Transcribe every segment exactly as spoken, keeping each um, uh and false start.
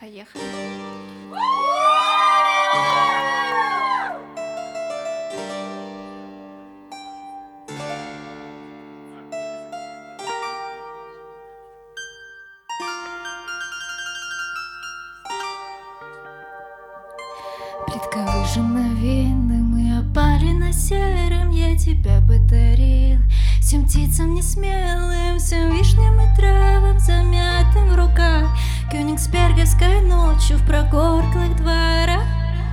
Поехали. Плитка выжжена винным, мы опали на серым. Я тебя подарил всем птицам несмелым, всем вишням и травам, замятым в руках кёнигсберговской ночью в прогорклых дворах.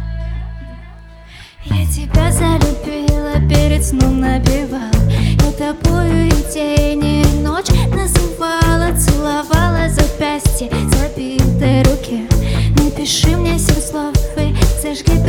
Я тебя залюбила, перед сном напевала, я тобою и день, и ночь называла, целовала запястье забитой руки. Напиши мне семь слов и зажги